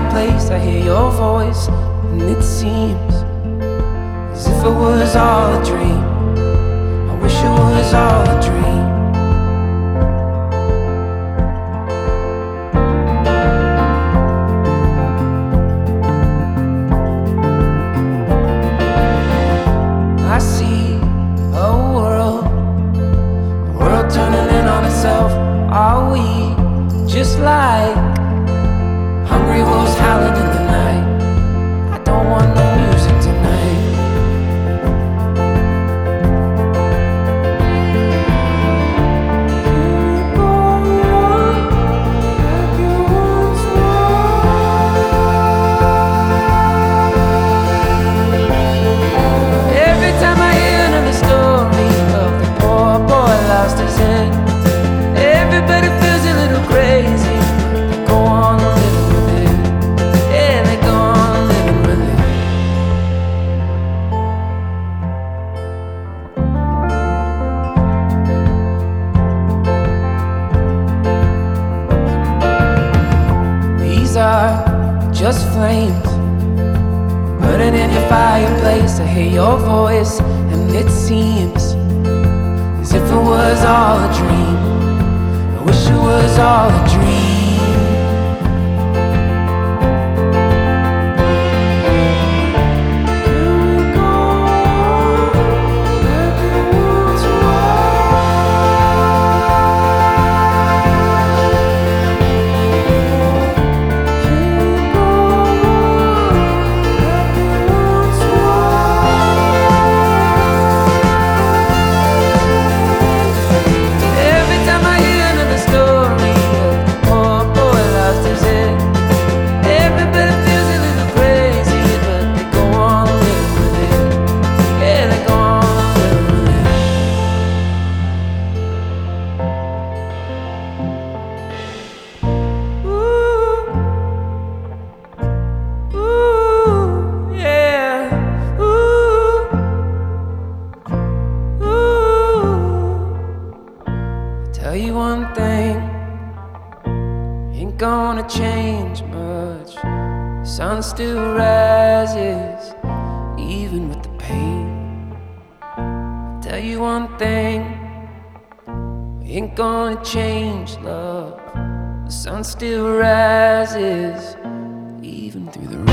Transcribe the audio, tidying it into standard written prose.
fireplace, I hear your voice, and it seems as if it was all a dream. I wish it was all a dream. I see a world turning in on itself. Are we just like hungry wolves howling in the night? I don't want no music tonight. Can't go on like you once were. Every time I hear another story of the poor boy lost his head, everybody feels a little crazy. They go on living with it. Yeah, they go on living with it. These are just flames burning in your fireplace. I hear your voice, and it seems as if it was all a dream. I wish it was all a dream. Can't go on like it once Can't go on like it once Every time I hear another story of the poor boy lost his head, everybody feels a little crazy, but they go on living with it. Yeah, they go on living with it. Ooh, ooh, yeah, ooh. Tell you one thing, ain't gonna change much. The sun still rises, even with the pain. Tell you one thing, ain't gonna change, love. The sun still rises, even through the rain.